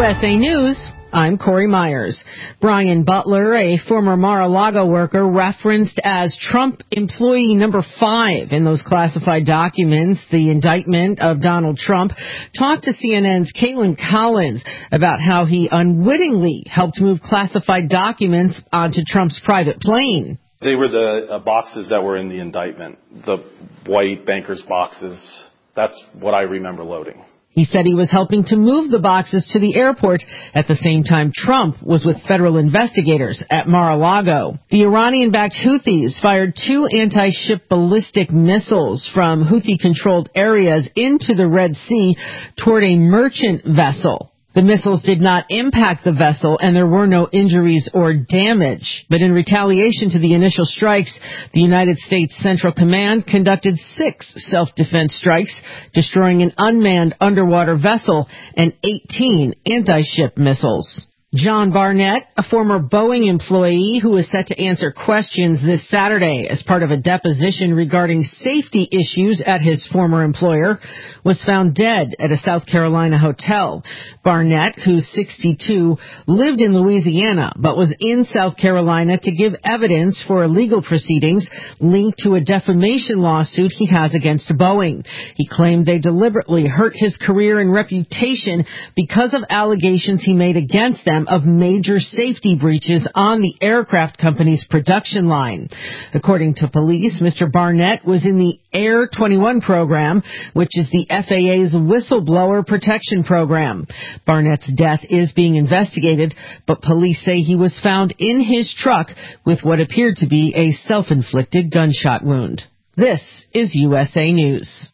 USA News, I'm Corey Myers. Brian Butler, a former Mar-a-Lago worker referenced as Trump employee number 5 in those classified documents, the indictment of Donald Trump, talked to CNN's Caitlin Collins about how he unwittingly helped move classified documents onto Trump's private plane. They were the boxes that were in the indictment, the white banker's boxes. That's what I remember loading. He said he was helping to move the boxes to the airport at the same time Trump was with federal investigators at Mar-a-Lago. The Iranian-backed Houthis fired 2 anti-ship ballistic missiles from Houthi-controlled areas into the Red Sea toward a merchant vessel. The missiles did not impact the vessel, and there were no injuries or damage. But in retaliation to the initial strikes, the United States Central Command conducted 6 self-defense strikes, destroying an unmanned underwater vessel and 18 anti-ship missiles. John Barnett, a former Boeing employee who is set to answer questions this Saturday as part of a deposition regarding safety issues at his former employer, was found dead at a South Carolina hotel. Barnett, who's 62, lived in Louisiana but was in South Carolina to give evidence for legal proceedings linked to a defamation lawsuit he has against Boeing. He claimed they deliberately hurt his career and reputation because of allegations he made against them of major safety breaches on the aircraft company's production line. According to police, Mr. Barnett was in the Air 21 program, which is the FAA's whistleblower protection program. Barnett's death is being investigated, but police say he was found in his truck with what appeared to be a self-inflicted gunshot wound. This is USA News.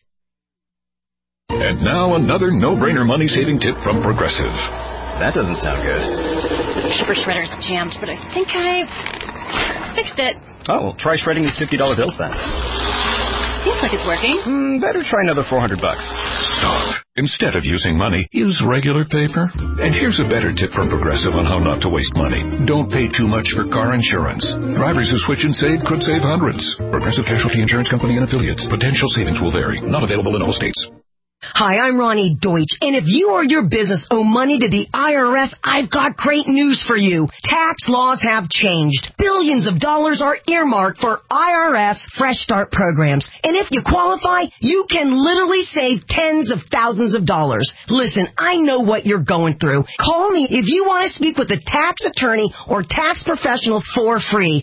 And now another no-brainer money-saving tip from Progressive. That doesn't sound good. Paper shredder's jammed, but I think I fixed it. Oh, well, try shredding these $50 bills then. Seems like it's working. Better try another $400. Stop. Instead of using money, use regular paper. And here's a better tip from Progressive on how not to waste money. Don't pay too much for car insurance. Drivers who switch and save could save hundreds. Progressive Casualty Insurance Company and affiliates. Potential savings will vary. Not available in all states. Hi, I'm Ronnie Deutsch, and if you or your business owe money to the IRS, I've got great news for you. Tax laws have changed. Billions of dollars are earmarked for IRS Fresh Start programs, and if you qualify, you can literally save tens of thousands of dollars. Listen, I know what you're going through. Call me if you want to speak with a tax attorney or tax professional for free.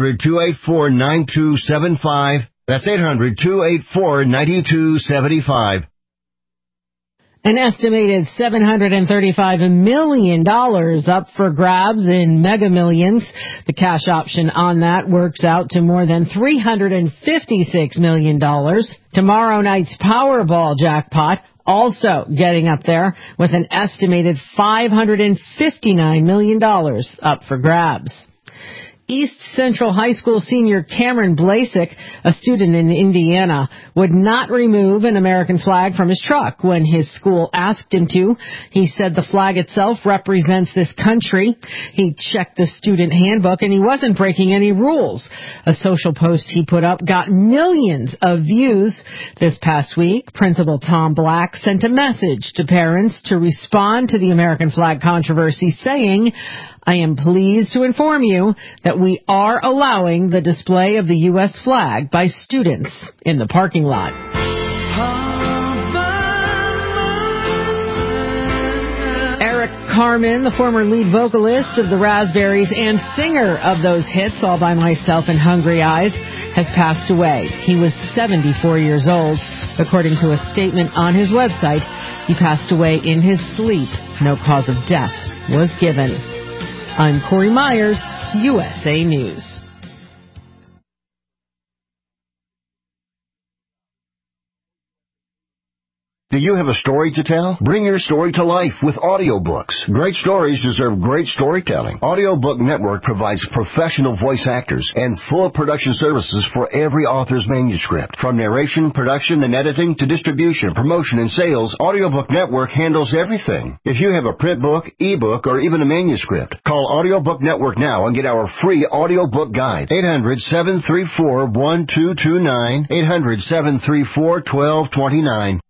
800-284-9275. That's 800-284-9275. An estimated $735 million up for grabs in Mega Millions. The cash option on that works out to more than $356 million. Tomorrow night's Powerball jackpot also getting up there with an estimated $559 million up for grabs. East Central High School senior Cameron Blasek, a student in Indiana, would not remove an American flag from his truck when his school asked him to. He said the flag itself represents this country. He checked the student handbook and he wasn't breaking any rules. A social post he put up got millions of views. This past week, Principal Tom Black sent a message to parents to respond to the American flag controversy, saying, I am pleased to inform you that we are allowing the display of the U.S. flag by students in the parking lot. Eric Carmen, the former lead vocalist of the Raspberries and singer of those hits, All by Myself and Hungry Eyes, has passed away. He was 74 years old. According to a statement on his website, he passed away in his sleep. No cause of death was given. I'm Corey Myers, USA News. Do you have a story to tell? Bring your story to life with audiobooks. Great stories deserve great storytelling. Audiobook Network provides professional voice actors and full production services for every author's manuscript. From narration, production, and editing to distribution, promotion, and sales, Audiobook Network handles everything. If you have a print book, ebook, or even a manuscript, call Audiobook Network now and get our free audiobook guide. 800-734-1229. 800-734-1229.